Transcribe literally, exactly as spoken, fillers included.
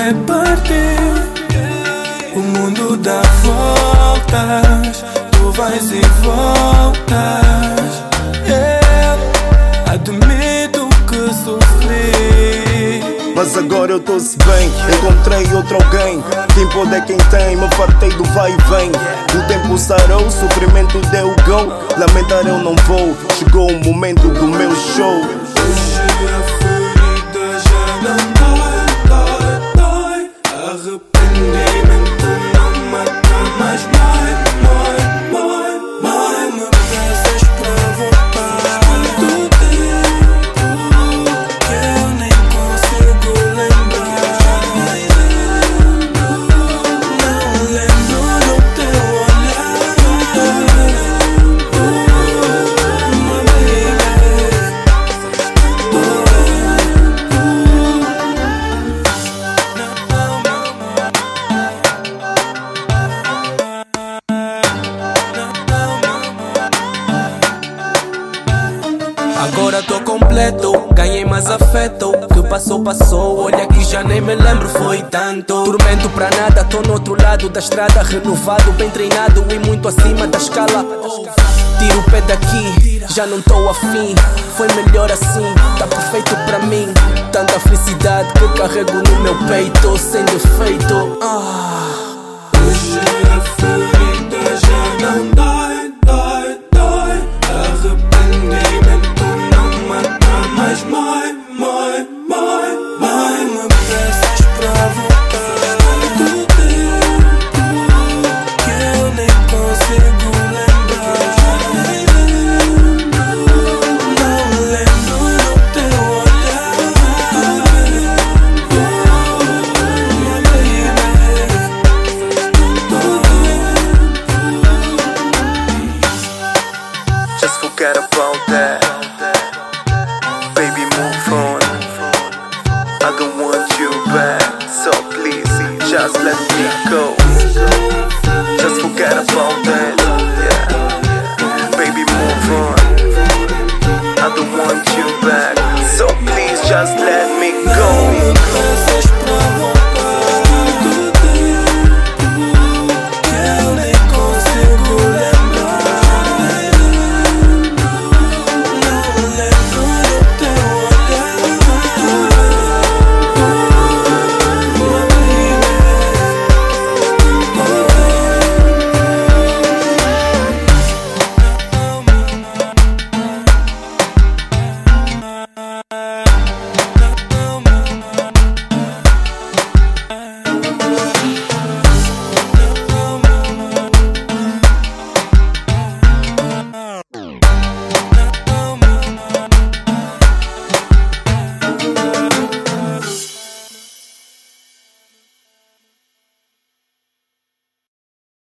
é partir. O mundo dá voltas, tu vais e voltas. Eu admito que sofri, mas agora eu tô-se bem. Encontrei outro alguém. Quem pode é quem tem. Me fartei do vai e vem. O tempo sarou, o sofrimento deu go. Lamentar eu não vou. Chegou o momento do meu show. Hoje a ferida já não dói, dói, dói. Arrependimento não mata, mas mói, mói, mói, mói. Me peças pra voltar do tempo que eu nem consigo lembrar. Não lembro do teu olhar, my baby. Agora tô completo, ganhei mais afeto. Que passou, passou, olha que já nem me lembro, foi tanto. Tormento pra nada, tô no outro lado da estrada. Renovado, bem treinado e muito acima da escala. Tiro o pé daqui, já não tô afim. Foi melhor assim, tá perfeito pra mim. Tanta felicidade que carrego no meu peito, sem defeito. ah. Hoje a ferida já não dá.